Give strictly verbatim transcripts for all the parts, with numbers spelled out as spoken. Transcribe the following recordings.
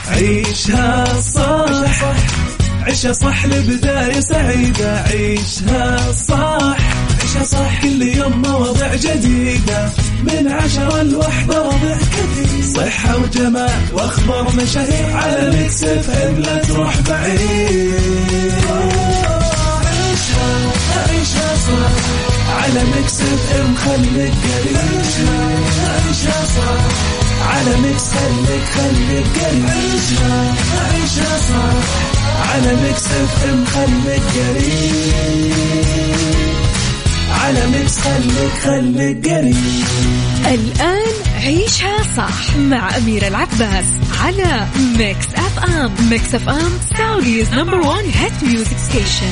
عيشها صح عيشها صح لبداية سعيدة. عيشها صح عيشها صح كل يوم مواضيع جديدة من عشرة لوحدة ربع كثير. صحة وجمال واخبار مشاهير على ميكس اف ام لا تروح بعيد. عيشها عيشها صح على ميكس اف ام خليك قريب. عيشها صح على ميكس خليك خليك قريب. عيشها عيشها صح على ميكس اف ام خليك قريب. على ميكس خليك خليك قريب. الآن عيشها صح مع أميرة العباس على ميكس اف ام. ميكس اف ام سعوديز نمبر وان هيت ميوزك ستيشن.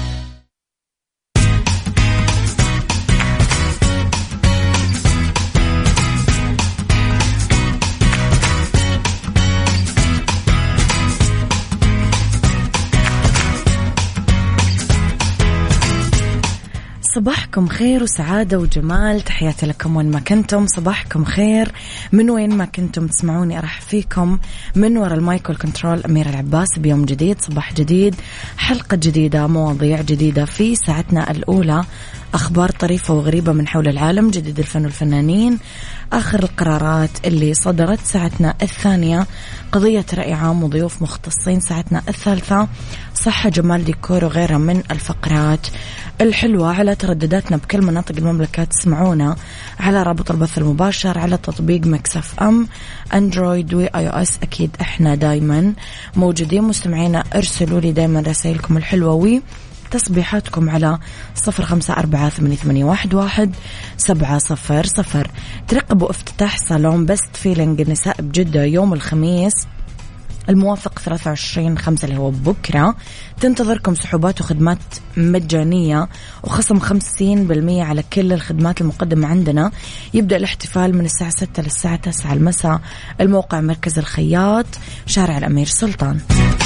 صباحكم خير وسعادة وجمال، تحياتي لكم وين ما كنتم. صباحكم خير من وين ما كنتم تسمعوني. أرحب فيكم من وراء المايك والكنترول أميرة العباس بيوم جديد، صباح جديد، حلقة جديدة، مواضيع جديدة. في ساعتنا الأولى أخبار طريفة وغريبة من حول العالم، جديد الفن والفنانين، آخر القرارات اللي صدرت. ساعتنا الثانية قضية رأي عام وضيوف مختصين. ساعتنا الثالثة صحة جمال ديكور وغيرها من الفقرات الحلوة. على تردداتنا بكل مناطق المملكة تسمعونا على رابط البث المباشر على تطبيق ميكس اف ام اندرويد واي او اس. أكيد احنا دايما موجودين. مستمعينا ارسلوا لي دايما رسائلكم الحلوة وي تصبيحاتكم على صفر خمسة أربعة ثمانية ثمانية واحد واحد سبعة صفر صفر. ترقبوا افتتاح صالون بست فيلينج النساء بجدة يوم الخميس الموافق ثلاثة وعشرين خمسة اللي هو بكرة. تنتظركم سحوبات وخدمات مجانية وخصم خمسين بالمية على كل الخدمات المقدمة عندنا. يبدأ الاحتفال من الساعة ستة للساعة تسعة المساء. الموقع مركز الخياط، شارع الأمير سلطان.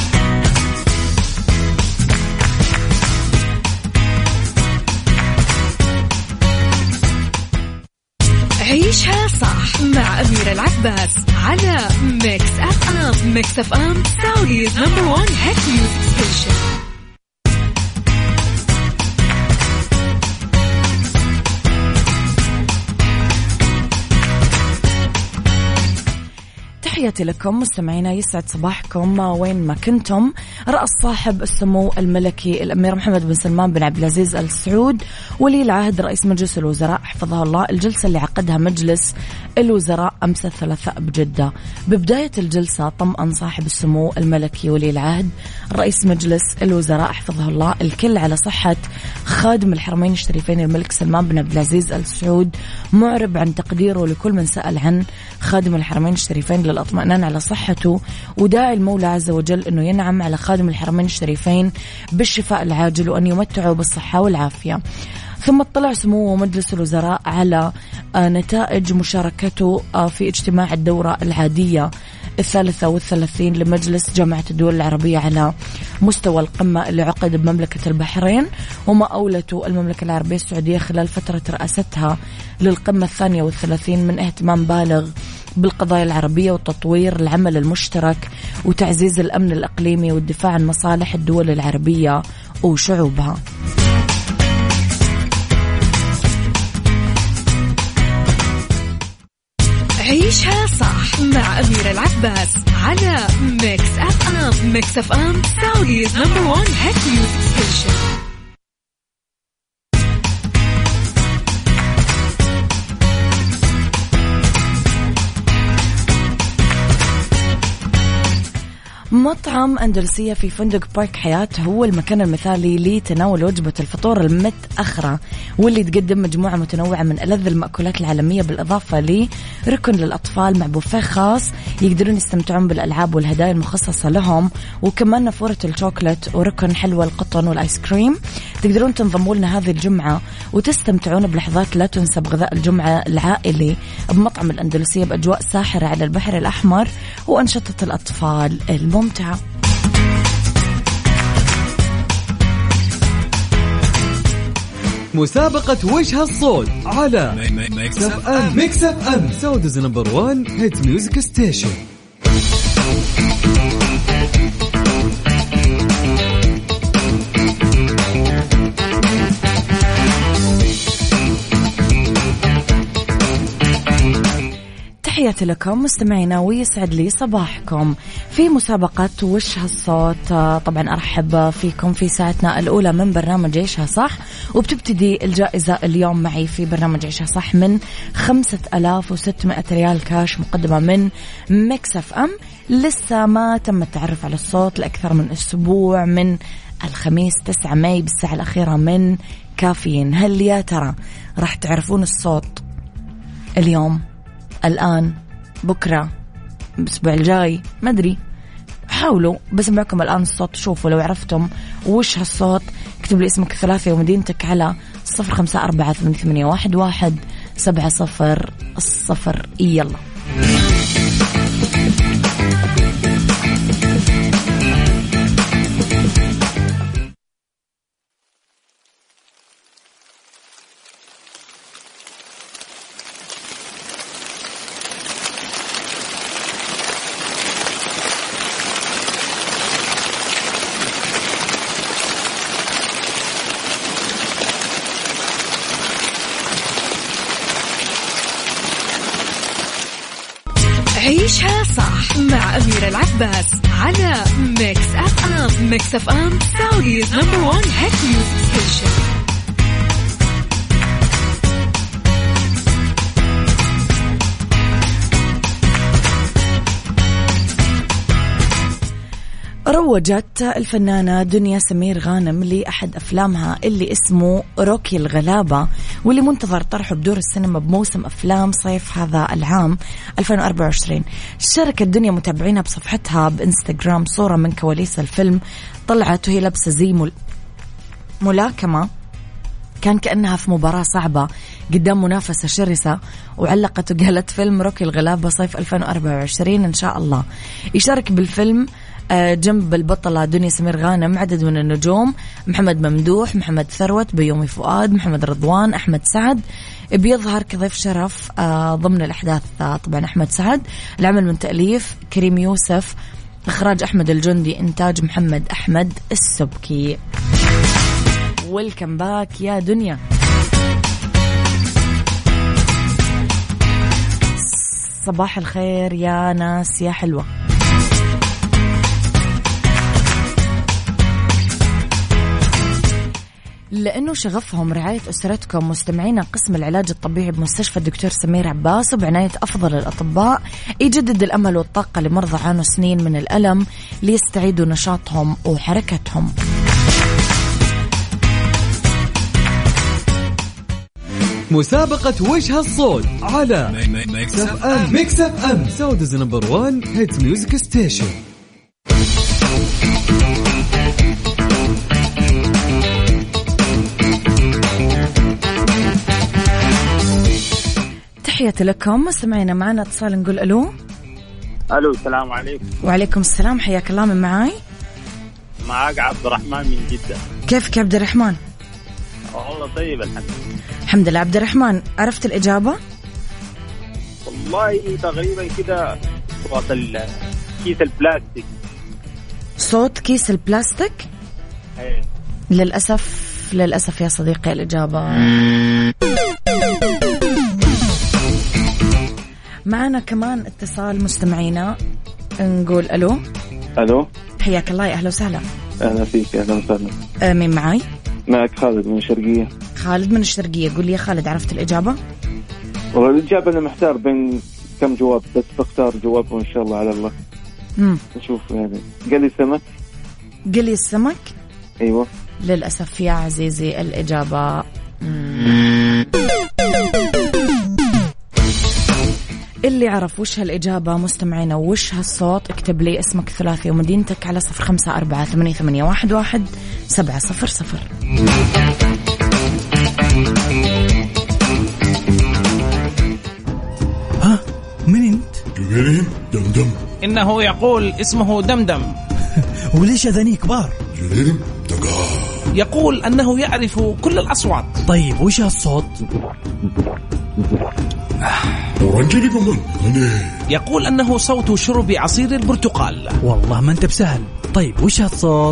عيشها صح مع أميرة العباس على ميكس اف ام. ميكس اف ام سعوديز نمبر وان هيت ميوزك ستيشن. تحياتي لكم مستمعينا، يسعد صباحكم وين ما كنتم. رأس صاحب السمو الملكي الأمير محمد بن سلمان بن عبد العزيز آل سعود ولي العهد رئيس مجلس الوزراء حفظه الله الجلسة اللي عقدها مجلس الوزراء أمس الثلاثاء بجدة. ببداية الجلسة طمأن صاحب السمو الملكي ولي العهد رئيس مجلس الوزراء حفظه الله الكل على صحة خادم الحرمين الشريفين الملك سلمان بن عبد العزيز آل سعود، معرب عن تقديره لكل من سأل عن خادم الحرمين الشريفين للأطمئنان على صحته، وداعي المولى عز وجل أنه ينعم على خادم الحرمين الشريفين بالشفاء العاجل وأن يمتعه بالصحة والعافية. ثم اطلع سمو مجلس الوزراء على نتائج مشاركته في اجتماع الدورة العادية الثالثة والثلاثين لمجلس جامعة الدول العربية على مستوى القمة اللي عقد بمملكة البحرين، وما أولته المملكة العربية السعودية خلال فترة رئاستها للقمة الثانية والثلاثين من اهتمام بالغ بالقضايا العربية وتطوير العمل المشترك وتعزيز الأمن الإقليمي والدفاع عن مصالح الدول العربية وشعوبها. عيشها صح مع أميرة العباس على ميكس اف ام. ميكس اف ام سعوديز نمبر وان هيت ميوزك ستيشن. مطعم أندلسية في فندق بارك حياة هو المكان المثالي لتناول وجبة الفطور المتأخرة، واللي تقدم مجموعة متنوعة من ألذ المأكولات العالمية، بالإضافة لركن للأطفال مع بوفيه خاص يقدرون يستمتعون بالألعاب والهدايا المخصصة لهم، وكمان نافورة الشوكولات وركن حلوى القطن والآيس كريم. تقدرون تنضموا لنا هذه الجمعة وتستمتعون بلحظات لا تنسى بغذاء الجمعة العائلي بمطعم الأندلسية بأجواء ساحرة على البحر الأحمر وأنشطة الأطفال الممتعة. مسابقة وجه الصوت على ميكس اف ام. ميكس اف ام سعوديز نمبر وان هيت ميوزك ستيشن. تحياتي لكم مستمعينا ويسعد لي صباحكم في مسابقة وش هالصوت. طبعا أرحب فيكم في ساعتنا الأولى من برنامج عيشها صح، وبتبتدي الجائزة اليوم معي في برنامج عيشها صح من خمسة آلاف وستمائة ريال كاش مقدمة من ميكس اف ام. لسه ما تم التعرف على الصوت لأكثر من أسبوع من الخميس تسعة ماي بالساعة الأخيرة من كافيين. هل يا ترى راح تعرفون الصوت اليوم، الآن، بكرة، الأسبوع الجاي؟ ما أدري، حاولوا بسمعكم الآن الصوت. شوفوا لو عرفتم وش هالصوت اكتب لي اسمك الثلاثي ومدينتك على صفر خمسة أربعة ثمانية ثمانية واحد واحد سبعة صفر الصفر. يلا عيشها صح مع أميرة العباس على ميكس أف أم. ميكس أف أم سعوديز نمبر وان هيت ميوزك ستيشن. روجت الفنانة دنيا سمير غانم لأحد أفلامها اللي اسمه روكي الغلابة، واللي منتظر طرحه بدور السينما بموسم أفلام صيف هذا العام ألفين وأربعة وعشرين. شاركت دنيا متابعينها بصفحتها بإنستغرام صورة من كواليس الفيلم، طلعت وهي لابسة زي ملاكمة، كان كأنها في مباراة صعبة قدام منافسة شرسة، وعلقت وقالت فيلم روكي الغلابة صيف ألفين وأربعة وعشرين إن شاء الله. يشارك بالفيلم جنب البطلة دنيا سمير غانم عدد من النجوم: محمد ممدوح، محمد ثروت، بيومي فؤاد، محمد رضوان، أحمد سعد. بيظهر كضيف شرف ضمن الأحداث طبعا أحمد سعد. العمل من تأليف كريم يوسف، إخراج أحمد الجندي، إنتاج محمد أحمد السبكي. ويلكم باك يا دنيا. صباح الخير يا ناس يا حلوة. لأنه شغفهم رعاية أسرتكم مستمعين قسم العلاج الطبيعي بمستشفى الدكتور سمير عباس وبعناية أفضل الأطباء يجدد الأمل والطاقة لمرضى عانوا سنين من الألم ليستعيدوا نشاطهم وحركتهم. مسابقة وش هالصوت على ميكس اف ام. ميكس اف ام سعوديز نمبر وان هيت ميوزك ستيشن. تحياتي لكم سمعنا معنا اتصال، نقول ألو. ألو السلام عليكم. وعليكم السلام، حياك الله. من معاي؟ معاك عبد الرحمن من جدة. كيفك يا عبد الرحمن؟ والله طيب الحمد لله. الحمد لله. عبد الرحمن عرفت الإجابة؟ والله تقريبا كده صوت كيس البلاستيك. صوت كيس البلاستيك؟ ايه. للأسف للأسف يا صديقي الإجابة معنا كمان اتصال مستمعينا، نقول ألو. ألو حياك الله، يا أهلا وسهلا. أهلا فيك. أهلا وسهلا. أه مين معاي؟ معك خالد من الشرقية. خالد من الشرقية، قول لي يا خالد عرفت الإجابة؟ والله الإجابة أنا محتار بين كم جواب، بس بختار جواب وإن شاء الله على الله. امم نشوف يعني. قال لي السمك. قال لي السمك؟ أيوة. للأسف يا عزيزي الإجابة اللي عرف وش هالإجابة مستمعينا وش هالصوت اكتب لي اسمك الثلاثي ومدينتك على صفر خمسة أربعة ثمانية ثمانية واحد واحد سبعة صفر صفر. ها من انت؟ جريريم دمدم. إنه يقول اسمه دمدم. وليش أذني كبار؟ جريريم دقار. يقول أنه يعرف كل الأصوات. طيب وش هالصوت؟ ورجلي كمان يقول أنه صوت شرب عصير البرتقال. والله ما أنت بسهل. طيب وش هالصوت؟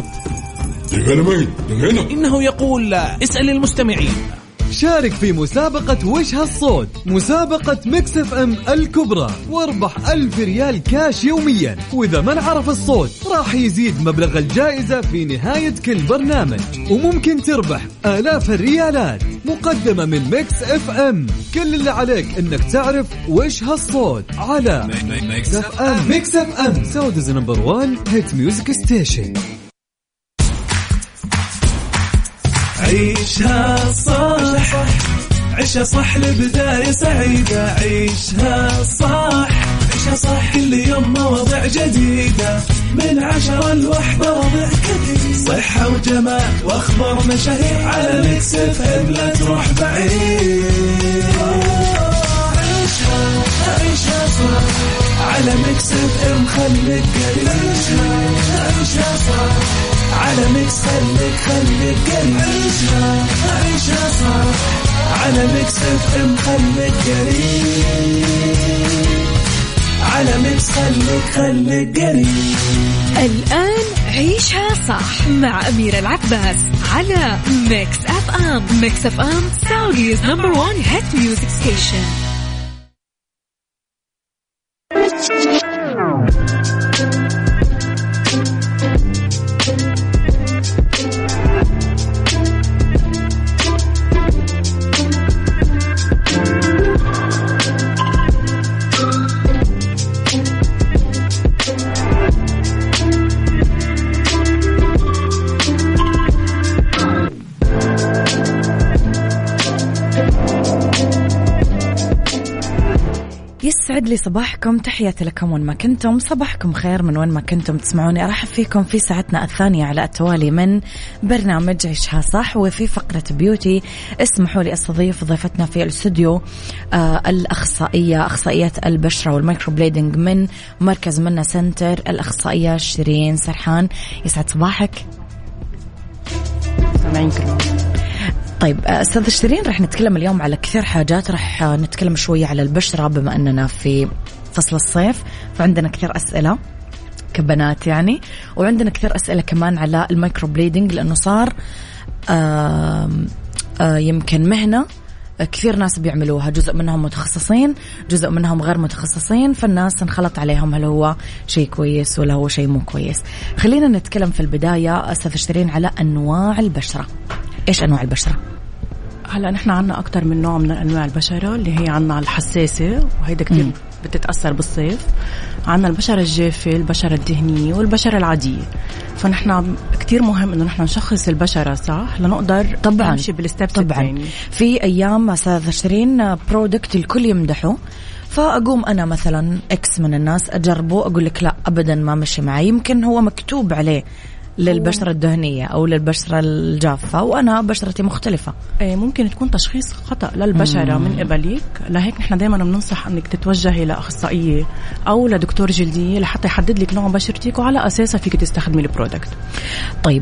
إنه يقول اسأل المستمعين. شارك في مسابقة وش هالصوت، مسابقة ميكس اف ام الكبرى، واربح ألف ريال كاش يوميا، وإذا من عرف الصوت راح يزيد مبلغ الجائزة في نهاية كل برنامج، وممكن تربح آلاف الريالات مقدمة من ميكس اف ام. كل اللي عليك انك تعرف وش هالصوت على ميكس اف ام. ميكس اف ام سعوديز نمبر وان هيت ميوزك ستيشن. عيشها صح، عيشها صح لبداية سعيدة. عيشها صح، عيشها صح كل يوم مواضيع جديدة، من عشرة لوحدة مواضيع كثير، صحة وجمال واخبار مشاهير، على ميكس اف ام لا تروح بعيد. عيشها عيشها صح على ميكس اف ام، خليك قريب. عيشها صح على ميكس، خليك خليك قريب. عيشها عيشها صح على ميكس اف ام، خليك قريب. على ميكس خليك خليك قريب. الآن عيشها صح مع أميرة العباس على ميكس اف ام. ميكس اف ام سعوديز نمبر وان هيت ميوزك ستيشن. يسعد لي صباحكم، تحياتي لكم وين ما كنتم، صباحكم خير من وين ما كنتم تسمعوني. أرحب فيكم في ساعتنا الثانية على التوالي من برنامج عيشها صح. وفي فقرة بيوتي اسمحوا لي أستضيف ضيفتنا في الاستوديو آه الأخصائية، أخصائية البشرة والمايكرو بليدنج من مركز منا سنتر، الأخصائية شيرين سرحان. يسعد صباحك. سامعين كلهم. طيب أستاذ شيرين، رح نتكلم اليوم على كثير حاجات. رح نتكلم شوية على البشرة بما أننا في فصل الصيف، فعندنا كثير أسئلة كبنات يعني، وعندنا كثير أسئلة كمان على المايكرو بليدنج، لأنه صار آه آه يمكن مهنة كثير ناس بيعملوها، جزء منهم متخصصين جزء منهم غير متخصصين، فالناس انخلط عليهم هل هو شيء كويس ولا هو شيء مو كويس. خلينا نتكلم في البداية أستاذ شيرين على أنواع البشرة. إيش أنواع البشرة؟ هلا نحن عنا أكتر من نوع من أنواع البشرة، اللي هي عنا الحساسة وهيدا كتير م. بتتأثر بالصيف. عنا البشرة الجافة، البشرة الدهنية، والبشرة العادية. فنحن كتير مهم إنه نحن نشخص البشرة صح لنقدر طبعا نمشي بالستبس طبعا التاني. في أيام أستاذ شيرين برودكت الكل يمدحه، فأقوم أنا مثلا إكس من الناس أجربه، أقول لك لا أبدا ما مشي معي، يمكن هو مكتوب عليه للبشرة الدهنية أو للبشرة الجافة وأنا بشرتي مختلفة. إيه ممكن تكون تشخيص خطأ للبشرة مم. من قبلك. لهيك نحن دائما بننصح أنك تتوجهي لأخصائية أو لدكتور جلدية لحتى يحدد لك نوع بشرتك وعلى أساسها فيك تستخدمي البرودكت. طيب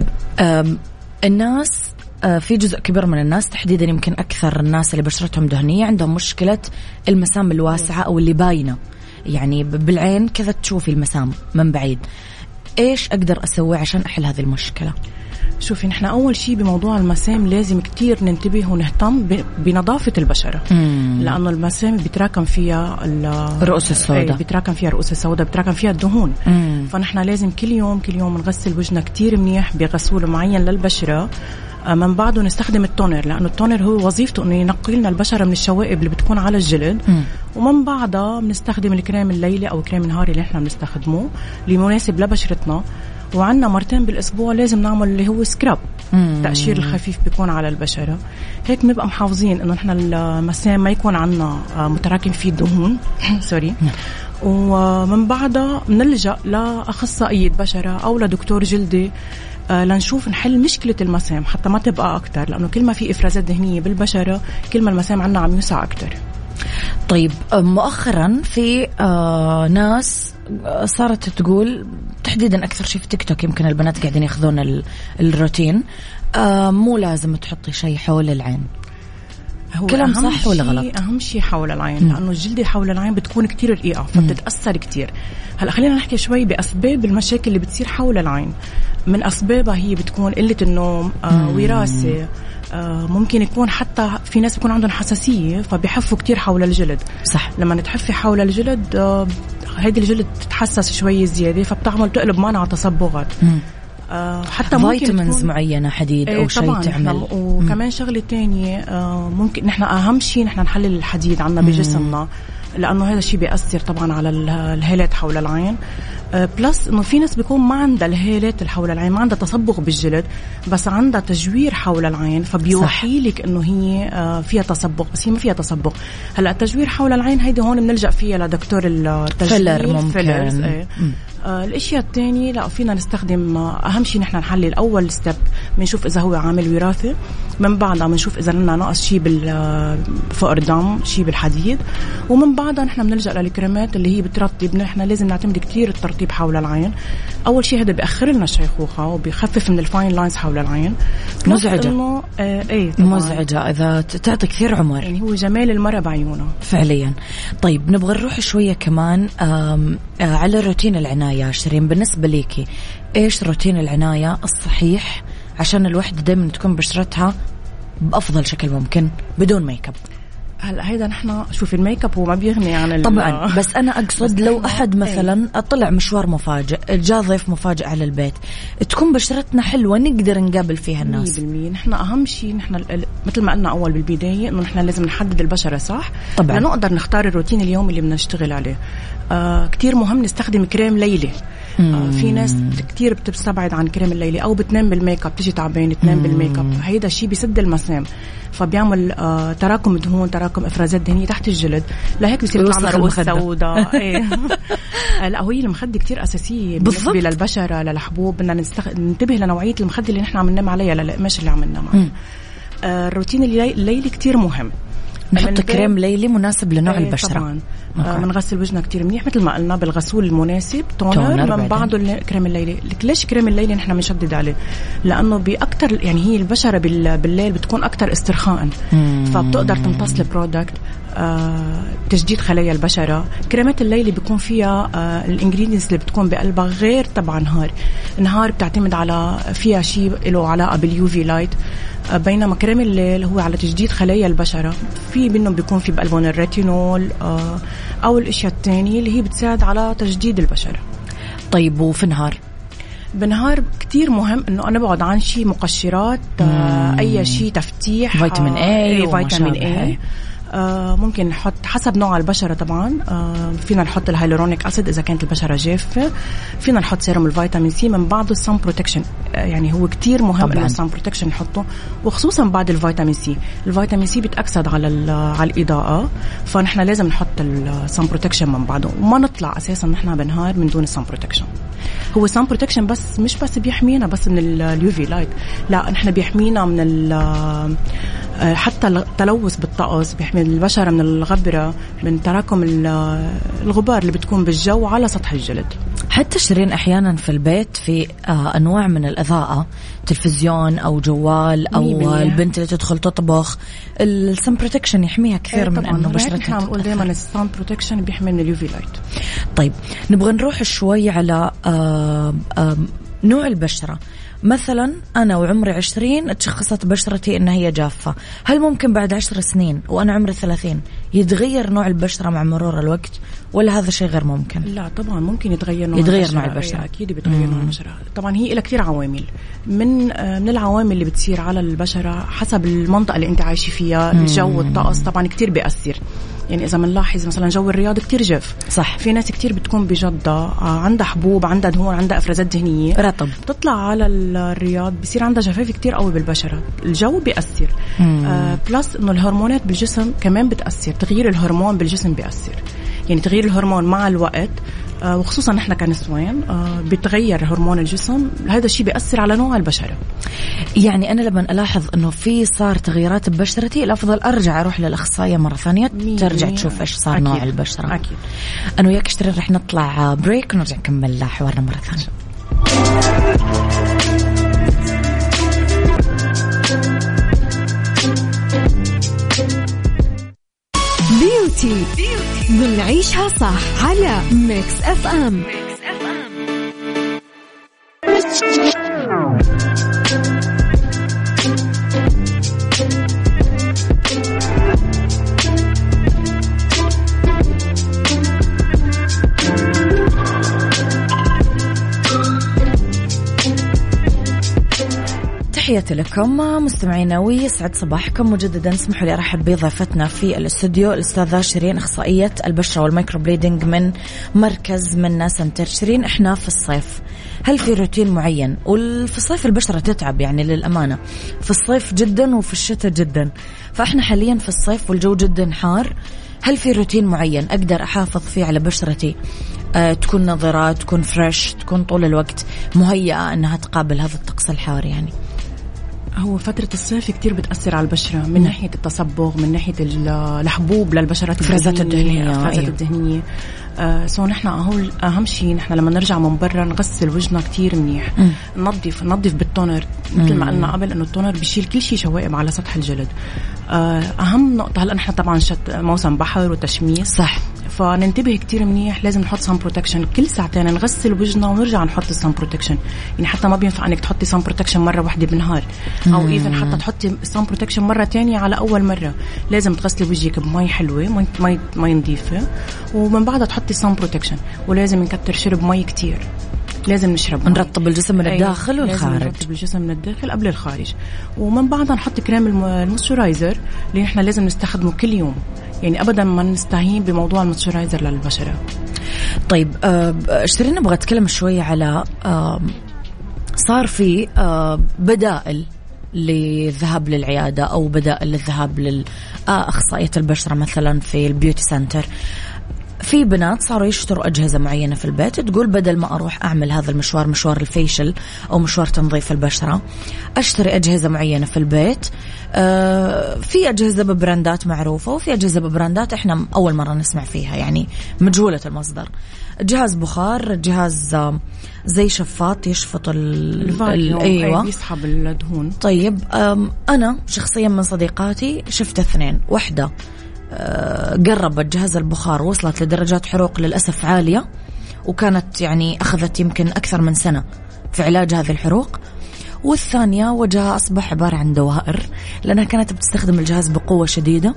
الناس في جزء كبير من الناس تحديدا يمكن أكثر الناس اللي بشرتهم دهنية عندهم مشكلة المسام الواسعة أو اللي باينة، يعني بالعين كذا تشوفي المسام من بعيد. إيش أقدر أسوي عشان أحل هذه المشكلة؟ شوفي نحن أول شيء بموضوع المسام لازم كتير ننتبه ونهتم بنظافة البشرة، مم. لأنه المسام بيتراكم فيها الرؤوس السوداء، بيتراكم فيها الرؤوس السوداء، بيتراكم فيها الدهون. مم. فنحن لازم كل يوم كل يوم نغسل وجهنا كتير منيح بغسول معين للبشرة. من بعده نستخدم التونر، لأنه التونر هو وظيفته أنه ينقي لنا البشرة من الشوائب اللي بتكون على الجلد. م. ومن بعدها بنستخدم الكريم الليلي أو الكريم النهاري اللي احنا بنستخدمه اللي مناسب لبشرتنا. وعنا مرتين بالأسبوع لازم نعمل اللي هو سكراب، التقشير الخفيف بيكون على البشرة. هيك بنبقى محافظين إنه نحن المسام ما يكون عنا متراكم فيه الدهون سوري. ومن بعدها بنلجأ لأخصائية بشرة أو لدكتور جلدي لنشوف نحل مشكلة المسام حتى ما تبقى أكتر، لأنه كل ما في إفرازات دهنية بالبشرة كل ما المسام عنا عم يوسع أكتر. طيب مؤخرا في آه ناس صارت تقول تحديدا أكثر شيء في تيك توك، يمكن البنات قاعدين ياخذون الروتين، آه مو لازم تحطي شيء حول العين. كلام صح ولا غلط؟ أهم شيء حول العين، لأنه الجلدة حول العين بتكون كتير رقيقة فبتتأثر كتير. هلا خلينا نحكي شوي بأسباب المشاكل اللي بتصير حول العين. من أسبابها هي بتكون قلة النوم، آه وراثة، آه ممكن يكون حتى في ناس بيكون عندهم حساسية فبيحفوا كتير حول الجلد. صح. لما نتحفي حول الجلد آه هيدي الجلد تتحسس شوي زيادة فبتعمل تقلب معنا تصبغات. آه حتى فيتامينز معينة، حديد أو شيء تعمل. وكمان شغلة تانية آه ممكن نحن أهم شيء نحن نحلل الحديد عنا بجسمنا، لأنه هذا الشيء بيأثر طبعا على الهالات حول العين. آه بلس إنه في ناس بيكون ما عندها الهالات حول العين، ما عندها تصبغ بالجلد بس عندها تجوير حول العين فبيوحي لك إنه هي آه فيها تصبغ بس هي ما فيها تصبغ. هلا التجوير حول العين هيدي هون بنلجأ فيها لدكتور التجوير. فيلر ممكن. ايه. آه الاشياء الثانيه لا فينا نستخدم آه اهم شيء نحن نحلل اول ستيب بنشوف اذا هو عامل وراثه، من بعدها بنشوف اذا لنا ناقص شيء بالفقر الدم، شيء بالحديد، ومن بعدها نحن بنلجأ للكريمات اللي هي بترطب. نحن لازم نعتمد كتير الترطيب حول العين. اول شيء هذا بيأخر لنا الشيخوخه وبيخفف من الفاين لاينز حول العين. مزعجه انه آه ايه مزعجه اذا تعطي كثير عمر، يعني هو جمال المرأة بعيونها فعليا. طيب نبغى نروح شويه كمان على روتين العنايه. شيرين بالنسبة ليكي إيش روتين العناية الصحيح عشان الوحدة دايما تكون بشرتها بأفضل شكل ممكن بدون ميك اب؟ هلا هيدا نحن شوف الميك اب هو ما بيغني عن طبعا، بس انا اقصد لو احد مثلا طلع مشوار مفاجئ، جاء ضيف مفاجئ على البيت، تكون بشرتنا حلوه نقدر نقابل فيها الناس. مية بالمية نحن اهم شيء نحن مثل ما قلنا اول بالبدايه انه نحن لازم نحدد البشره صح طبعا لنقدر نختار الروتين اليومي اللي بدنا نشتغل عليه. آه كتير مهم نستخدم كريم ليلي. آه في ناس كتير بتستبعد عن كريم الليلي او بتنام بالميك اب، تيجي تعبانه تنام بالميك اب، هيدا الشيء بيسد المسام فبيعمل آه تراكم دهون، تراكم افرازات دهنيه تحت الجلد، لهيك بيصير يطلع رؤوس سوداء. ايه لا هو المخده كتير اساسيه بالنسبه للبشره للحبوب. بدنا نستخ... ننتبه لنوعيه المخده اللي نحن عم ننام عليها للقماش اللي عم ننام عليه. آه الروتين الليلي كتير مهم. نحط كريم ليلي مناسب لنوع ايه البشرة طبعا. آه بنغسل وجهنا كتير منيح مثل ما قلنا بالغسول المناسب، تونر, تونر من بعده الكريم الليلي. ليش كريم الليلي نحن بنشدد عليه؟ لأنه بأكتر يعني هي البشرة بالليل بتكون أكتر استرخاء فبتقدر تمتص البرودكت. آه تجديد خلايا البشرة. كريمات الليلي بيكون فيها آه الانجريدينتس اللي بتكون بقلبها غير طبعا نهار نهار بتعتمد على فيها شيء له علاقة باليوفي لايت، آه بينما كريم الليل هو على تجديد خلايا البشرة. في منهم بيكون في بقلبهم الريتينول آه أو الأشياء التانية اللي هي بتساعد على تجديد البشرة. طيب وفي النهار؟ بالنهار كتير مهم انه انا بقعد عن شيء مقشرات آه اي شيء تفتيح فيتامين اي آه فيتامين اي آه ممكن نحط حسب نوع البشرة طبعا. آه فينا نحط الهيلورونيك أسيد إذا كانت البشرة جافة، فينا نحط سيروم الفيتامين سي، من بعده السان بروتكشن. آه يعني هو كتير مهم إنه السان بروتكشن نحطه، وخصوصا بعد الفيتامين سي. الفيتامين سي بيتأكسد على على الإضاءة، فنحن لازم نحط السان بروتكشن من بعده، وما نطلع أساسا نحن بنهار من دون السان بروتكشن. هو السان بروتكشن بس مش بس بيحمينا بس من اليوفي لايت، لا نحن بيحمينا من حتى التلوث بالطقس، بيحمي البشرة من الغبرة، من تراكم الغبار اللي بتكون بالجو على سطح الجلد. حتى شيرين أحيانا في البيت في أنواع من الإضاءة، تلفزيون أو جوال أو البنت اللي تدخل تطبخ، السان بروتكشن يحميها كثير من أنه بشرتها. نقول دائما السان بروتكشن بيحمي من اليوفي لايت. طيب نبغى نروح شوي على آآ آآ نوع البشرة. مثلا أنا وعمري عشرين اتشخصت بشرتي إنها هي جافة، هل ممكن بعد عشر سنين وأنا عمري ثلاثين يتغير نوع البشرة مع مرور الوقت، ولا هذا شيء غير ممكن؟ لا طبعا ممكن يتغير نوع يتغير البشرة. نوع البشرة أكيد بيتغير نوع البشرة. طبعا هي إلى كتير عوامل، من من العوامل اللي بتصير على البشرة حسب المنطقة اللي أنت عايشة فيها، الجو، الطقس طبعا كتير بيأثر. يعني إذا منلاحظ مثلا جو الرياض كتير جاف، صح، في ناس كتير بتكون بجدة عندها حبوب، عندها دهون، عندها إفرازات دهنية، رطب، تطلع على الرياض بيصير عندها جفاف كتير قوي بالبشرة. الجو بيأثر. آه بلس إنه الهرمونات بالجسم كمان بتأثر، تغيير الهرمون بالجسم بيأثر. يعني تغيير الهرمون مع الوقت آه وخصوصا نحن كنسوان آه بيتغير هرمون الجسم، هذا الشيء بيأثر على نوع البشرة. يعني أنا لما ألاحظ إنه في صار تغييرات ببشرتي، الأفضل أرجع أروح للأخصائية مرة ثانية ترجع تشوف إيش صار أكيد. نوع البشرة. أكيد. أنا وياك شيرين رح نطلع بريك ونرجع نكمل حوارنا مرة ثانية. بيوتي من عيشها صح على ميكس اف ام. تحياتي لكم مستمعينا ويسعد صباحكم مجددا. اسمحوا لي ارحب بضيفتنا في الاستوديو الاستاذه شيرين، اخصائيه البشره والمايكرو بليدنج من مركز منا سنتر. شيرين، احنا في الصيف، هل في روتين معين؟ وفي الصيف البشره تتعب يعني للامانه، في الصيف جدا وفي الشتاء جدا، فاحنا حاليا في الصيف والجو جدا حار. هل في روتين معين اقدر احافظ فيه على بشرتي أه تكون نظرة، تكون فريش، تكون طول الوقت مهيئة انها تقابل هذا الطقس الحار؟ يعني هو فترة الصيف كتير بتأثر على البشرة من م. ناحية التصبغ، من ناحية الحبوب للبشرة، فرازات الدهنية، فرازات أيوه. الدهنية. آه سو نحن أهول أهم شيء نحن لما نرجع من برا نغسل وجهنا كتير منيح، م. ننظف ننظف بالتونر مثل ما قلنا قبل إنه التونر بيشيل كل شيء شوائب على سطح الجلد. آه أهم نقطة، هلا نحن طبعا شت موسم بحر وتشميس، صح، فننتبه كتير منيح. لازم نحط سان بروتكشن كل ساعتين، نغسل وجهنا ونرجع نحط السان بروتكشن. يعني حتى ما بينفع انك تحطي سان بروتكشن مره واحده بالنهار، او ايفن حتى تحطي سان بروتكشن مره تانية على اول مره. لازم تغسلي وجهك بمي حلوه، مي مي نظيفه، ومن بعدها تحطي سان بروتكشن. ولازم نكتر شرب مي كتير، لازم نشرب، نرطب الجسم من الداخل والخارج، نرطب الجسم من الداخل قبل الخارج. ومن بعدها نحط كريم المويسترايزر اللي نحن لازم نستخدمه كل يوم، يعني أبدا ما نستهين بموضوع المويسترايزر للبشرة. طيب آه شيرين، نبغى نتكلم شوية على آه صار في آه بدائل للذهاب للعيادة أو بدائل للذهاب للأخصائية البشرة مثلا في البيوتي سنتر. في بنات صاروا يشتروا أجهزة معينة في البيت، تقول بدل ما أروح أعمل هذا المشوار، مشوار الفيشل أو مشوار تنظيف البشرة، أشتري أجهزة معينة في البيت. آه في أجهزة ببراندات معروفة، وفي أجهزة ببراندات إحنا أول مرة نسمع فيها، يعني مجهولة المصدر. جهاز بخار، جهاز زي شفاط يشفط ال أيوة يسحب الدهون. طيب أنا شخصيا من صديقاتي شفت اثنين، واحدة قربت جهاز البخار وصلت لدرجات حروق للأسف عالية، وكانت يعني أخذت يمكن أكثر من سنة في علاج هذه الحروق. والثانية وجهها أصبح عبارة عن دوائر، لأنها كانت بتستخدم الجهاز بقوة شديدة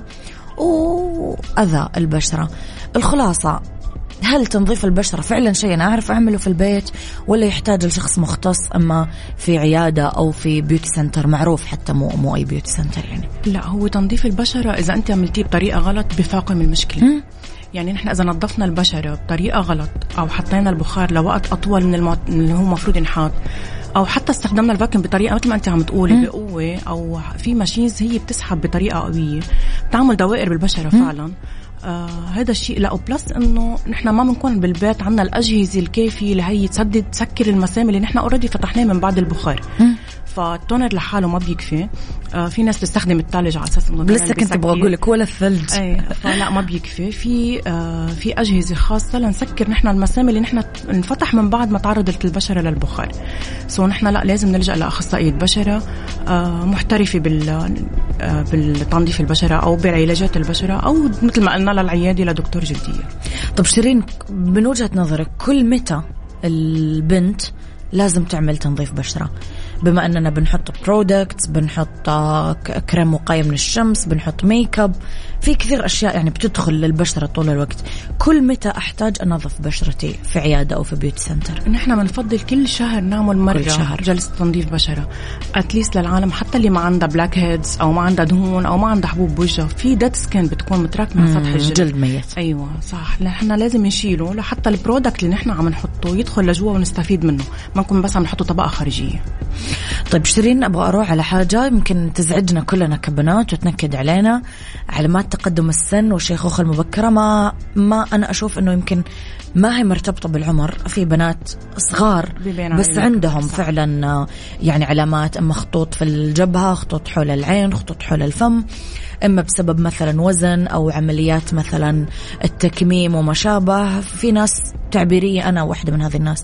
وأذى البشرة. الخلاصة، هل تنظيف البشرة فعلا شيء أنا أعرف أعمله في البيت، ولا يحتاج لشخص مختص أما في عيادة أو في بيوتي سنتر معروف، حتى مو مو أي بيوتي سنتر يعني؟ لا، هو تنظيف البشرة إذا أنت عملتيه بطريقة غلط بفاقم المشكلة. م? يعني نحن إذا نظفنا البشرة بطريقة غلط، أو حطينا البخار لوقت أطول من المو... اللي هو مفروض ينحط، أو حتى استخدمنا الفاكيوم بطريقة مثل ما أنت عم تقولي بقوة، أو في ماشينز هي بتسحب بطريقة قوية بتعمل دوائر بالبشرة فعلا. آه هذا الشيء لا. وبلس انه نحن ما بنكون بالبيت عنا الاجهزه الكافيه اللي هي تسدد تسكر المسام اللي نحن اوريدي فتحناه من بعد البخار. فالتونر لحاله ما بيكفي. آه في ناس تستخدم الثلج على اساس انه لسه كنت ابغى اقول لك ولا الثلج. اي فلا ما بيكفي. في آه في اجهزه خاصه لنسكر نحن المسام اللي نحن انفتح من بعد ما تعرضت البشره للبخار. سو نحن لا لازم نلجا لاخصائيه بشره آه محترفه بال آه بالتنظيف البشره او بعلاجات البشره، او مثل ما قلنا للعياده لدكتور جلديه. طب شيرين، من وجهه نظرك كل متى البنت لازم تعمل تنظيف بشرة؟ بما أننا بنحط برودكتس، بنحط كريم وقاية من الشمس، بنحط ميك اب، في كثير أشياء يعني بتدخل للبشرة طول الوقت. كل متى أحتاج أنظف بشرتي في عيادة أو في بيوتي سنتر؟ نحن بنفضل كل شهر نعمل مرة كل شهر جلسة تنظيف بشرة أتليست للعالم، حتى اللي ما عندها بلاك هيدز أو ما عندها دهون أو ما عندها حبوب بوجه، في ديد سكين بتكون متراكمة على سطح الجلد، جلد ميت. أيوة صح. نحن لازم نشيله لحتى البرودكت اللي نحن عم نحطه يدخل لجوا ونستفيد منه، ما نكون بس عم نحطه طبقة خارجية. طيب شيرين، أبغى أروح على حاجة يمكن تزعجنا كلنا كبنات وتنكد علينا، علامات تقدم السن والشيخوخة المبكرة. ما ما أنا أشوف إنه يمكن ما هي مرتبطة بالعمر. في بنات صغار بس عندهم صح. فعلا يعني علامات، أما خطوط في الجبهة، خطوط حول العين، خطوط حول الفم، إما بسبب مثلا وزن أو عمليات مثلا التكميم وما شابه. في ناس تعبيرية، أنا واحدة من هذه الناس،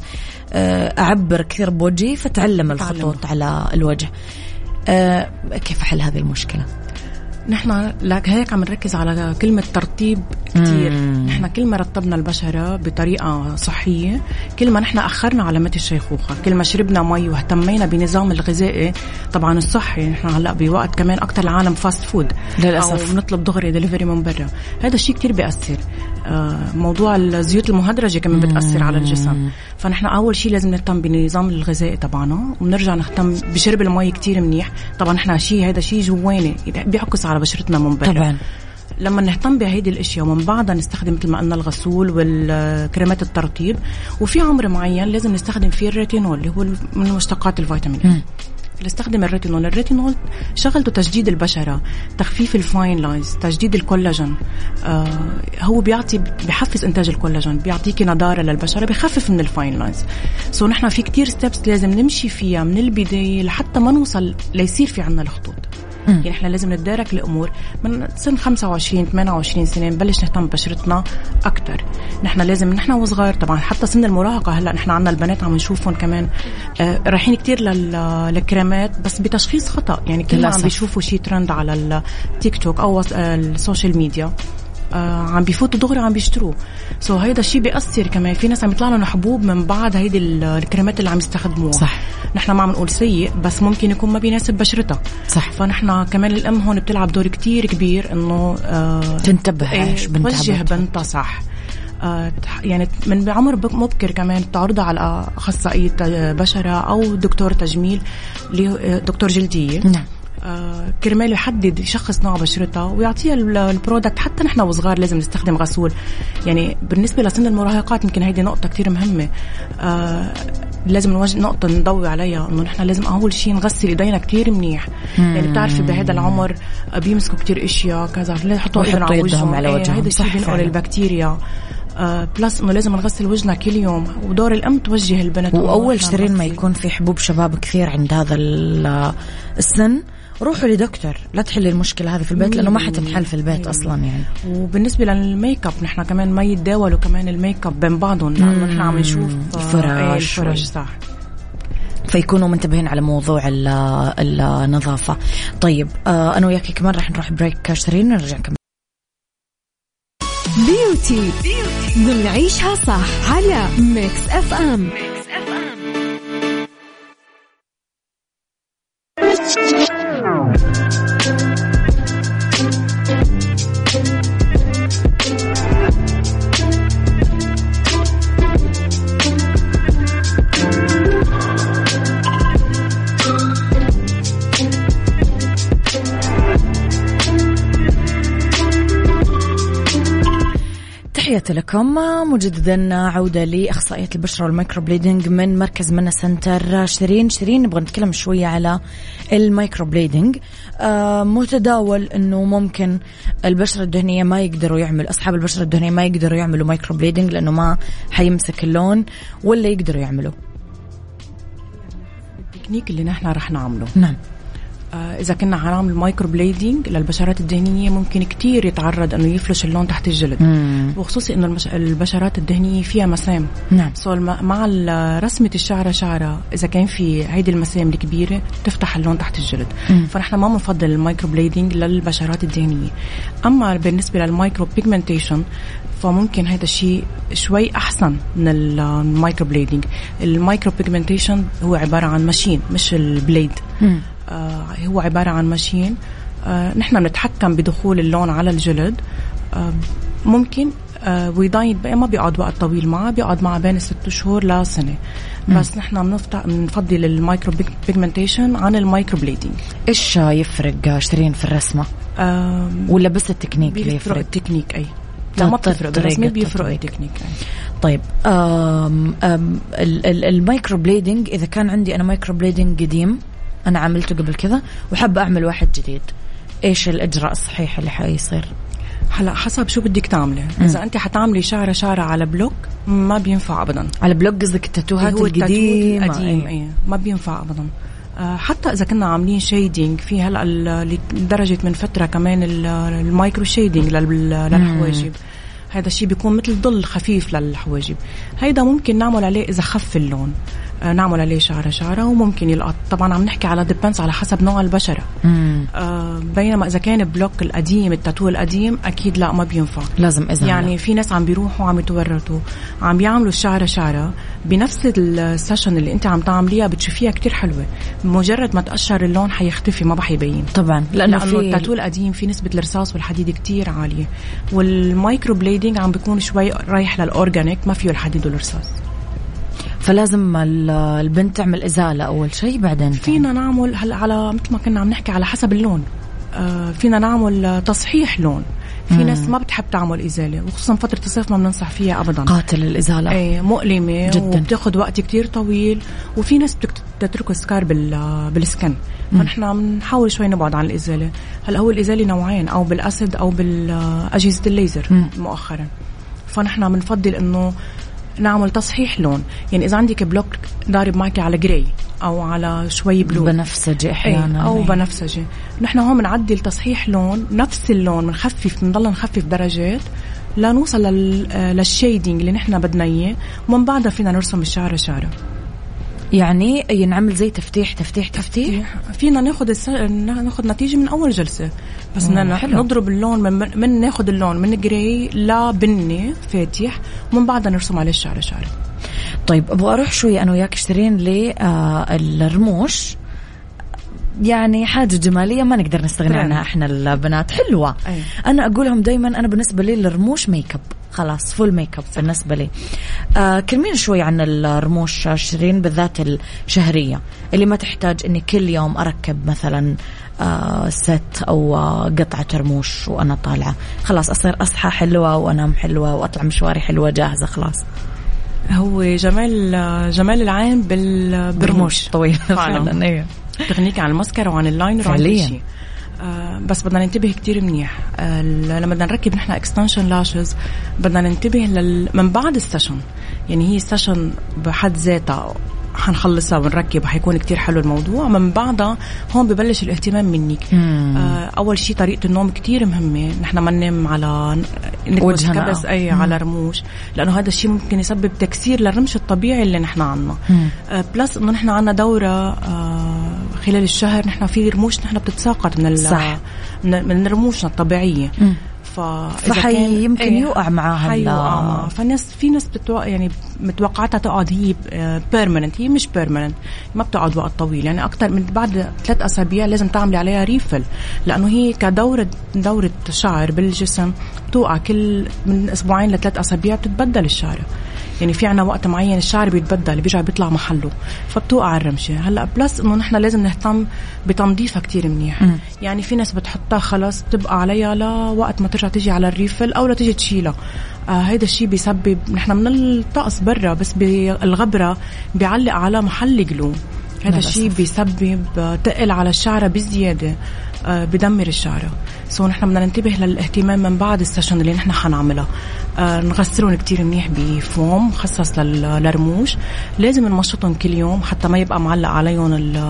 أعبر كثير بوجهي فتعلم الخطوط على الوجه. كيف حل هذه المشكلة؟ نحن لك هيك عم نركز على كلمة ترطيب كتير. نحن كل ما رطبنا البشرة بطريقة صحية كل ما نحن أخرنا علامات الشيخوخة، كل ما شربنا مي واهتمينا بنظام الغذائي طبعا الصحي. نحن هلأ بوقت كمان أكتر العالم فاست فود للأسف، أو بنطلب دغري دليفري من برا، هذا الشيء كتير بيأثر. آه موضوع الزيوت المهدرجة كمان بتأثر على الجسم. فنحن أول شيء لازم نهتم بنظام الغذائي تبعنا، ونرجع نهتم بشرب المي كتير منيح. طبعا نحن شيء هذا شيء جواني بيعكس على بشرتنا من برا. طبعا لما نهتم بهيدي الاشياء ومن بعدها نستخدم مثل ما قلنا الغسول والكريمات الترطيب، وفي عمر معين لازم نستخدم فيه الريتينول اللي هو من مشتقات الفيتامين. نستخدم الريتينول. الريتينول شغلته تجديد البشرة، تخفيف الفاين لاينز، تجديد الكولاجين. آه هو بيعطي بيحفز إنتاج الكولاجين، بيعطيكي نضارة للبشرة، بيخفف من الفاين لاينز. سو نحن في كتير ستيبس لازم نمشي فيها من البداية لحتى ما نوصل ليصير في عنا الخطوط. يعني احنا لازم نتدارك الامور من سن خمسة وعشرين ثمانية وعشرين سنه نبلش نهتم ببشرتنا اكثر. نحن لازم نحن وصغار طبعا حتى سن المراهقه. هلا نحن عندنا البنات عم نشوفهم كمان آه رايحين كتير للكريمات بس بتشخيص خطا. يعني كل ما عم بيشوفوا شيء ترند على التيك توك او السوشيال ميديا آه عم بيفوتوا دغري عم بيشتروه. سو هيدا الشيء بيأثر كمان. في ناس عم يطلع لهم حبوب من بعد هيدي الكريمات اللي عم يستخدموها. صح. نحن ما عم نقول سيء بس ممكن يكون ما بيناسب بشرتها. صح. فنحن كمان الأم هون بتلعب دور كتير كبير إنه آه تنتبه ايش بنتها توجه بنتها صح. آه يعني من بعمر مبكر كمان تعرضها على أخصائية بشرة أو دكتور تجميل اللي دكتور جلدية. نعم. آه كرمال يحدد يشخص نوع بشرتها ويعطيها البرودكت. حتى نحن وصغار لازم نستخدم غسول. يعني بالنسبة لسن المراهقات يمكن هيدي نقطة كتير مهمة. آه لازم نوجه نقطة نضوي عليها إنه نحن لازم أول شيء نغسل إيدينا كتير منيح. مم. يعني بتعرفي بهذا العمر بيمسكوا كتير إشياء كذا لا يحطوا إيدهم على وجههم على وجههم. هذا الشيء بينقل البكتيريا. آه بلس إنه لازم نغسل وجهنا كل يوم. ودور الأم توجه البنت. وأول شرين ما يكون في حبوب شباب كثير عند هذا السن روحوا لدكتور. لا تحلي المشكلة هذه في البيت لأنه ما حتنحل في البيت أصلا. يعني وبالنسبة للميك اب نحن كمان ما يتداولوا كمان الميك اب بين بعضهم لأنه نحن عم نشوف الفرش. الفرش صح. فيكونوا منتبهين على موضوع النظافة. طيب آه أنا وياكي كمان رح نروح بريك شرين ونرجع كمان. بيوتي نعيشها صح على ميكس اف ام. تحياتي لكم مجددا. عودة لأخصائية البشرة والمايكرو بليدنج من مركز منا سنتر. شيرين شيرين نبغى نتكلم شوية على المايكرو بليدنج. آه متداول أنه ممكن البشرة الدهنية ما يقدروا يعملوا أصحاب البشرة الدهنية ما يقدروا يعملوا مايكرو بليدنج لأنه ما حيمسك اللون، ولا يقدروا يعملوا التكنيك اللي نحن رح نعمله. نعم. إذا كنا هنعمل مايكرو بليدنج للبشرات الدهنية ممكن كتير يتعرض إنه يفلش اللون تحت الجلد. مم. وخصوصي إنه البشرات الدهنية فيها مسام. نعم. سو مع رسمة الشعرة شعرة إذا كان في هيدي المسام الكبيرة تفتح اللون تحت الجلد. مم. فنحن ما بنفضل المايكرو بليدنج للبشرات الدهنية. أما بالنسبة للمايكرو بيجمنتيشن فممكن هذا الشيء شوي أحسن من المايكرو بليدنج. المايكرو بيجمنتيشن هو عبارة عن ماشين مش البليد. مم. آه هو عبارة عن ماشين. آه نحن بنتحكم بدخول اللون على الجلد. آه ممكن آه ويضايد ما بيقعد وقت طويل معه، بيقعد معه بين ست شهور لسنة. بس نحن بنفضل المايكرو بيجمنتيشن عن المايكرو بليدنج. إيش يفرق شيرين في الرسمة؟ آه ولا بس التكنيك اللي يفرق؟ التكنيك أي لا ما بتفرق بالرسمة بيفرق التكنيك. طيب آم آم المايكرو بليدنج إذا كان عندي أنا مايكرو بليدنج قديم أنا عملته قبل كذا وحابة أعمل واحد جديد، إيش الإجراء الصحيح اللي حيصير؟ هلا حسب شو بدك تعملي. إذا أنت حتعملي شعرة شعرة على بلوك ما بينفع أبدا. على بلوك قصدك التاتوهات القديمة؟ القديم أيه. ما بينفع أبدا. أه حتى إذا كنا عاملين شيدينج في هلا لدرجة من فترة كمان المايكرو شيدينج للحواجب. هذا الشيء بيكون مثل ظل خفيف للحواجب. هيدا ممكن نعمل عليه إذا خف اللون. نعمل عليه شعرة شعرة وممكن يلقط. طبعا عم نحكي على ديبنس على حسب نوع البشرة. آه بينما إذا كان بلوك القديم التاتو القديم أكيد لا ما بينفع لازم إزالة. يعني في ناس عم بيروحوا عم يتورطوا عم بيعملوا الشعرة شعرة بنفس السيشن اللي أنت عم تعمليها بتشوفيها كتير حلوة مجرد ما تقشر اللون حيختفي ما بحيبين طبعا لأنه, لأنه التاتو القديم في نسبة الرصاص والحديد كتير عالية والمايكرو بليدنج عم بيكون شوي رايح للأورجانيك ما فيه الحديد والرصاص. فلازم البنت تعمل إزالة أول شيء بعدين فينا نعمل هلا على مثل ما كنا عم نحكي على حسب اللون. آه فينا نعمل تصحيح لون. في مم. ناس ما بتحب تعمل إزالة وخصوصا فترة الصيف ما بننصح فيها أبدا. قاتل الإزالة ايه مؤلمة جدا وبتاخد وقت كتير طويل وفي ناس بتترك سكار بال بالسكن فنحن بنحاول شوي نبعد عن الإزالة. هلا هو الإزالة نوعين أو بالأسد أو بالأجهزة الليزر مم. مؤخرا فنحن بنفضل إنه نعمل تصحيح لون. يعني إذا عندك بلوك ضارب معك على جراي أو على شوي بلو بنفسجي أحيانا أو بنفسجي نحن هون بنعدل تصحيح لون نفس اللون بنخفف بنضل نخفف درجات لا نوصل للشيدينج اللي نحن بدنا إياه ومن بعدها فينا نرسم الشعر شعره. يعني ينعمل زي تفتيح تفتيح تفتيح فينا ناخد الس... ناخد نتيجة من أول جلسة بس نضرب اللون من, من ناخد اللون من جراي لا بني فاتح ومن بعدها نرسم عليه الشعر شعر. طيب أبغى أروح شوي أنا وياك اشترين للرموش يعني حاجة جمالية ما نقدر نستغني عنها إحنا البنات حلوة. أي. أنا أقولهم دايما أنا بالنسبة لي الرموش ميك اب خلاص فول ميك اب بالنسبة لي. آه كلمين شوي عن الرموش شيرين بالذات الشهرية اللي ما تحتاج إني كل يوم أركب مثلا آه ست أو آه قطعة رموش وأنا طالعة خلاص أصير أصحى حلوة وأنام حلوة وأطلع مشواري حلوة جاهزة خلاص. هو جمال جمال العين بالرموش طويل فعلا. ايوه تغنيك عن الماسكارا وعن اللاينر وعن كل شيء. آه بس بدنا ننتبه كتير منيح. آه لما بدنا نركب نحن اكستنشن لاشز بدنا ننتبه لل... من بعد السيشن. يعني هي السيشن بحد ذاتها حنخلصها ونركب حيكون كتير حلو الموضوع. من بعدها هون ببلش الاهتمام منك. آه اول شيء طريقه النوم كتير مهمه. نحن ما ننام على وجهنا بس اي مم. على رموش لانه هذا الشيء ممكن يسبب تكسير للرمش الطبيعي اللي نحن عنا. آه بلس انه نحن عنا دوره آه خلال الشهر نحن في رموش نحن بتتساقط من صح. من, من رموشنا الطبيعية. مم. فحي يمكن ايه يوقع معها. فالناس في ناس بتوقع يعني متوقعتها تقعد هي بيرمننت هي مش بيرمننت ما بتقعد وقت طويل يعني أكتر من بعد ثلاث أسابيع لازم تعملي عليها ريفل لأنه هي كدورة دورة شعر بالجسم بتوقع كل من أسبوعين لثلاث أسابيع بتتبدل الشعر. يعني في عنا وقت معين الشعر بيتبدل بيرجع بيطلع محله فبتوقع الرمشة. هلا بلس انه نحن لازم نهتم بتنظيفها كتير منيح. م. يعني في ناس بتحطها خلاص بتبقى عليها لوقت ما ترجع تيجي على الريفل او لا تيجي تشيلها. آه هيدا الشيء بيسبب نحن من الطقس برا بس بالغبرة بيعلق على محل جلو. هذا الشيء بيسبب تقل على الشعرة بزيادة آه بدمر الشعرة. سو نحن بدنا ننتبه للاهتمام من بعد السيشن اللي نحن حنعملها. آه نغسلهم كتير منيح بفوم مخصص للرموش. لازم نمشطهم كل يوم حتى ما يبقى معلق عليهم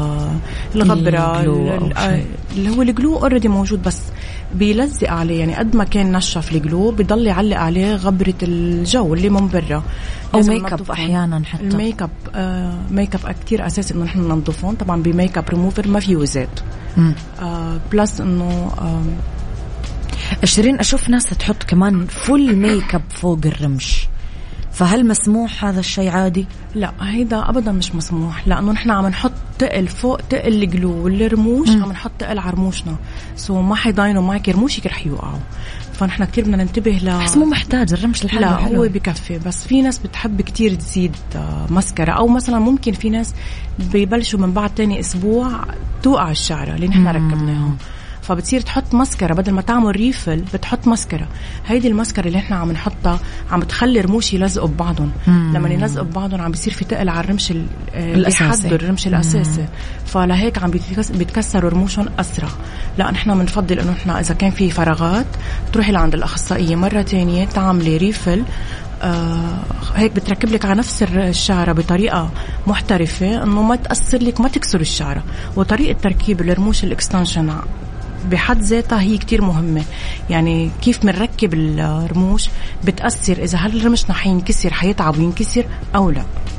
الغبرة اللي هو الجلو اوريدي موجود بس بيلزق عليه. يعني قد ما كان نشف الجلو بيضل يعلق عليه غبرة الجو اللي من برا او ميك اب احيانا حتى الميك اب آه ميك اب كتير اساسي انه نحن ننظفهم. طبعا بميك اب ريموفر ما فيه زيت. آه بلس انه آه عشرين اشوف ناس تحط كمان فول ميك اب فوق الرمش فهل مسموح هذا الشيء عادي؟ لا هيدا ابدا مش مسموح لانه نحن عم نحط تقل فوق تقل الجلو والرموش عم نحط تقل على رموشنا سو ما حيضاينوا معك رموشك رح يوقعوا. فنحن كتير بدنا ننتبه ل بس مو محتاج الرمش الحلو. لا حلو. هو بكفي بس في ناس بتحب كتير تزيد ماسكارا او مثلا ممكن في ناس بيبلشوا من بعد تاني اسبوع توقع الشعره اللي نحن ركبناهم فبتصير تحط ماسكارا بدل ما تعمل ريفل بتحط ماسكارا. هيدي الماسكارا اللي احنا عم نحطها عم بتخلي رموش يلزقوا ببعضهم. لما يلزقوا ببعضهم عم بيصير في تقل على الرمش اللي يحضر الرمش الاساسي فلهيك عم بيتكسروا رموشهم اسرع. لا نحن بنفضل انه نحن اذا كان في فراغات تروحي لعند الاخصائيه مره تانية تعملي ريفل. آه هيك بتركب لك على نفس الشعرة بطريقة محترفة انه ما تأثر لك ما تكسر الشعرة. وطريقة تركيب الرموش الاكستنشن بحد ذاتها هي كتير مهمة. يعني كيف منركب الرموش بتأثر إذا هل رمشنا حينكسر حيتعب وينكسر أو لا.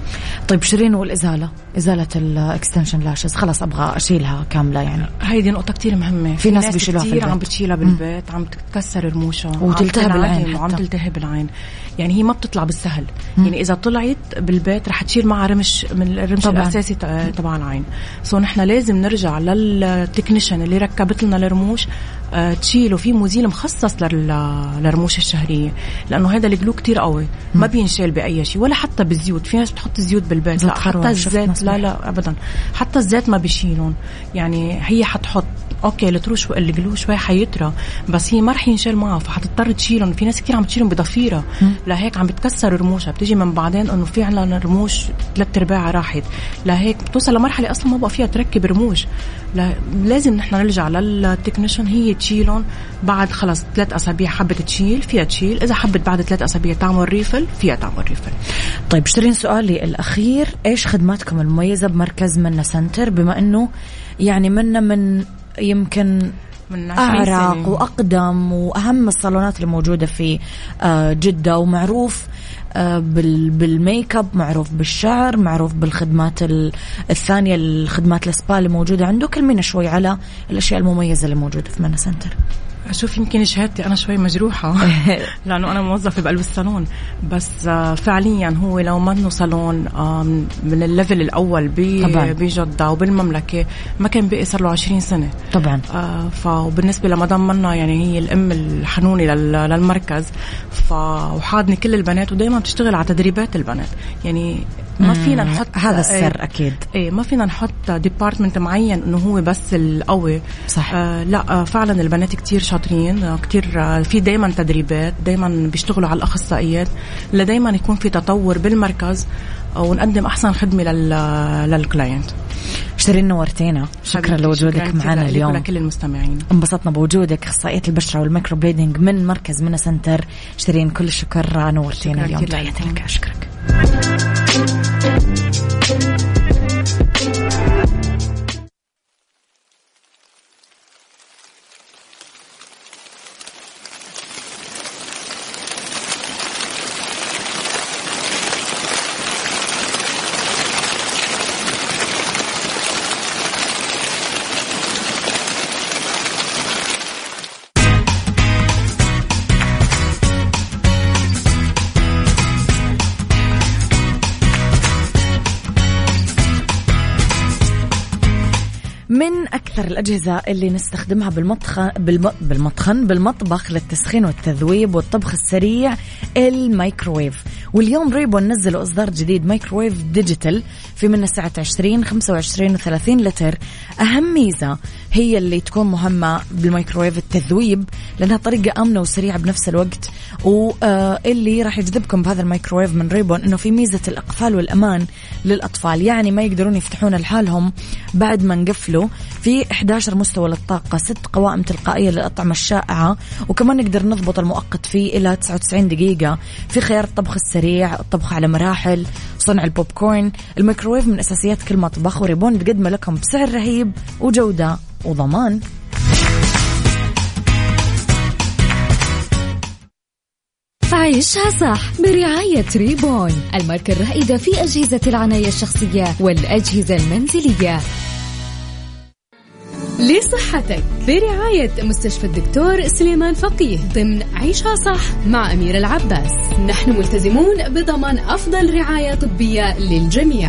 طيب شيرين، والإزالة، إزالة الإكستنشن لاشز، خلاص أبغى أشيلها كاملة يعني. هيدي نقطة كتير مهمة. في ناس بيشيلوها في البيت، عم بتشيلها بالبيت، عم تتكسر رموشها وتلتهب العين وعم تلتهب العين. يعني هي ما بتطلع بالسهل. مم. يعني إذا طلعت بالبيت رح تشيل معها رمش من الرمش طبعاً. الأساسي تبع العين. سو نحن لازم نرجع للتكنيشن اللي ركبت لنا الرموش أه تشيله في مزيل مخصص للرموش الشهرية، لأنه هذا الجلو كتير قوي ما بينشال بأي شيء ولا حتى بالزيوت. في ناس بتحط الزيوت بالبيت، لا حتى الزيت لا لا أبدا، حتى الزيت ما بيشيلون. يعني هي حتحط اوكي التروش الجلو شوي حيطرى، بس هي ما رح ينشال معها، فحتضطر تشيلهم. في ناس كتير عم تشيلهم بضفيرة، لهيك عم بتكسر رموشها. بتيجي من بعدين انه فعلا الرموش ثلاث ارباعها راحت، لهيك بتوصل لمرحله اصلا ما بقى فيها تركب رموش. لازم نحن نرجع للتكنيشن، هي تشيلهم بعد خلص ثلاث اسابيع. حبت تشيل فيها تشيل، اذا حبت بعد ثلاث اسابيع تعمل ريفل فيها تعمل ريفل. طيب شيرين، سؤالي الاخير، ايش خدماتكم المميزه بمركز منا سنتر، بما انه يعني منا من يمكن من أعرق وأقدم وأهم الصالونات اللي موجودة في جدة، ومعروف بالميك اب، معروف بالشعر، معروف بالخدمات الثانية، الخدمات السبا اللي موجودة عنده. كلمينا شوي على الأشياء المميزة اللي موجودة في منا سنتر. أشوف يمكن شهادتي أنا شوي مجروحة لأنه أنا موظفة بقلب الصالون، بس فعليا هو لو ما إنه صالون من الليفل الأول بجدة وبالمملكة ما كان بقي صار له عشرين سنة طبعا. فبالنسبة لمدام منا يعني هي الأم الحنونة للمركز، وحاضني كل البنات ودايما بتشتغل على تدريبات البنات. يعني ما فينا نحط هذا السر أكيد. إيه ما فينا نحط ديبارتمنت معين إنه هو بس القوي. صح. آه لا آه فعلا البنات كتير شاطرين، آه كتير آه في دايما تدريبات، دايما بيشتغلوا على الأخصائيات، لدايما يكون في تطور بالمركز ونقدم أحسن خدمة للكلاينت. شيرين نورتينا، شكرا لوجودك معنا اليوم. كل المستمعين انبسطنا بوجودك، اخصائيه البشره والميكرو بليدنج من مركز منا سنتر. شيرين كل الشكر، نورتينا اليوم. تحياتي لك، اشكرك. من أكثر الأجهزة اللي نستخدمها بالمطخن بالم... بالمطخن بالمطبخ للتسخين والتذويب والطبخ السريع الميكروويف. واليوم ريبون نزلوا إصدار جديد ميكروويف ديجيتال في منه سعة عشرين خمسة وعشرين وثلاثين لتر. أهم ميزة هي اللي تكون مهمة بالميكروويف التذويب، لأنها طريقة آمنة وسريعة بنفس الوقت. واللي راح يجذبكم بهذا الميكروويف من ريبون إنه في ميزة الإقفال والأمان للأطفال، يعني ما يقدرون يفتحون لحالهم بعد ما نقفلوا. في إحدى عشر مستوى للطاقة، ست قوائم تلقائية للأطعمة الشائعة، وكمان نقدر نضبط المؤقت فيه إلى تسعة وتسعين دقيقة. في خيار الطبخ السريع، الطبخ على مراحل، صنع البوب كورن. الميكروويف من أساسيات كل مطبخ، وريبون تقدم لكم بسعر رهيب وجودة وضمان. عيشها صح برعاية ريبون، الماركة الرائدة في أجهزة العناية الشخصية والأجهزة المنزلية. لصحتك برعاية مستشفى الدكتور سليمان فقيه ضمن عيشها صح مع أميرة العباس. نحن ملتزمون بضمان أفضل رعاية طبية للجميع.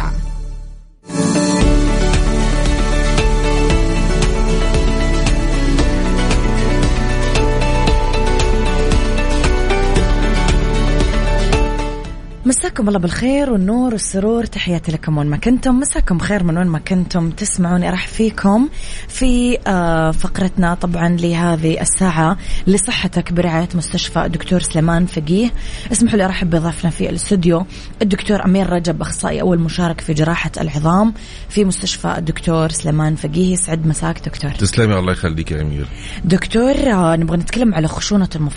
مساكم الله بالخير والنور والسرور، تحياتي لكم وين ما كنتم. مساكم خير من وين ما كنتم تسمعوني. راح فيكم في فقرتنا طبعا لهذه الساعة لصحتك برعاية مستشفى الدكتور سليمان فقيه. اسمحوا لي ارحب بضيفنا في الاستوديو الدكتور أمير رجب، أخصائي أول مشارك في جراحة العظام في مستشفى الدكتور سليمان فقيه. يسعد مساك دكتور. تسلمي، الله يخليك يا أمير. دكتور نبغى نتكلم على خشونة المفاصل.